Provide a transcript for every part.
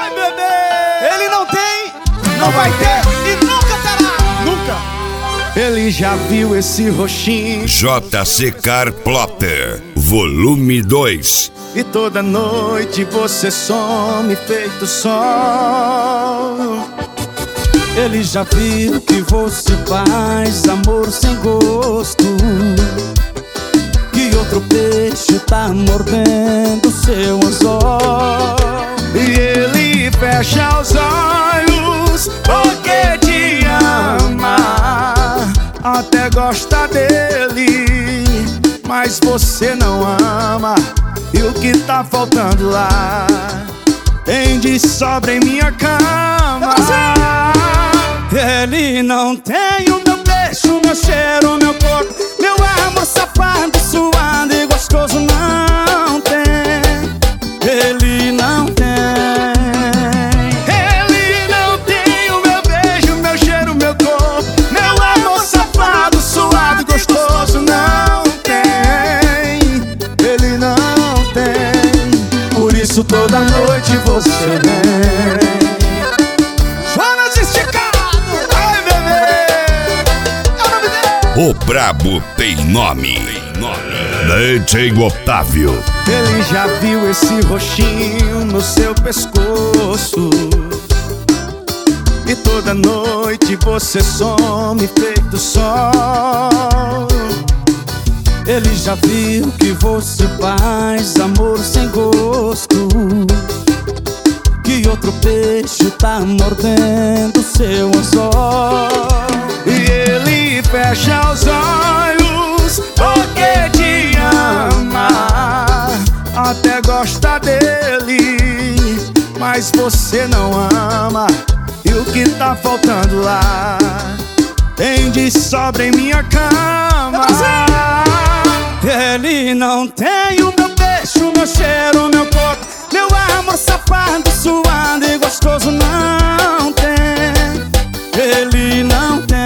Ai, bebê! Ele não tem, não vai ter e nunca terá! Nunca! Ele já viu esse roxinho JC Car Plotter, volume 2. E toda noite você some feito sol. Ele já viu que você faz amor sem gosto, que outro peixe tá mordendo seu anzol. E ele fecha os olhos porque te ama, até gosta dele, mas você não ama. E o que tá faltando lá tem de sobra em minha cama. Ele não tem o meu beijo, meu cheiro, meu corpo, meu amor safado, suado e gostoso. Não tem, ele não tem. Ele não tem o meu beijo, meu cheiro, meu corpo, meu amor safado, suado e gostoso. Não tem, ele não tem. Por isso toda noite você vem. O brabo tem nome. DJ Otávio. Ele já viu esse roxinho no seu pescoço, e toda noite você some feito sol. Ele já viu que você faz amor sem gosto, que outro peixe tá mordendo seu anzol. E ele fecha os olhos porque te ama, até gosta dele, mas você não ama. E o que tá faltando lá tem de sobra em minha cama. Ele não tem o meu beijo, meu cheiro, meu corpo, meu amor safado, suado e gostoso. Não tem, ele não tem.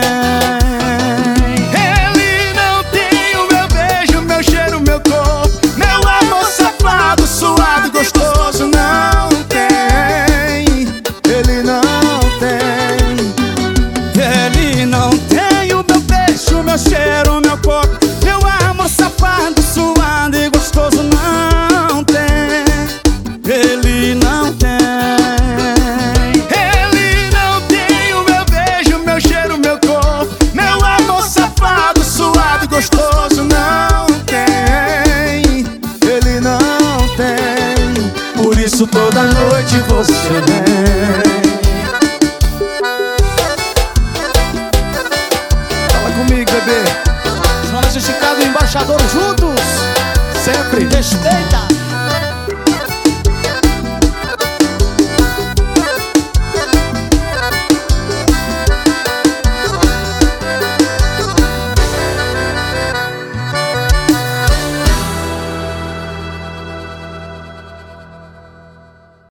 Ele não tem o meu beijo, meu cheiro, meu corpo, meu amor safado, suado e gostoso. Não tem, ele não tem. Ele não tem o meu beijo, meu cheiro, meu corpo, meu amor safado, suado e gostoso. Não tem, ele não tem. Ele não tem o meu beijo, meu cheiro, meu corpo, meu amor safado, suado e gostoso. Não tem, ele não tem. Por isso toda noite você vem. Fala comigo, bebê. Jonas e Chicago, embaixador juntos, sempre. Respeita.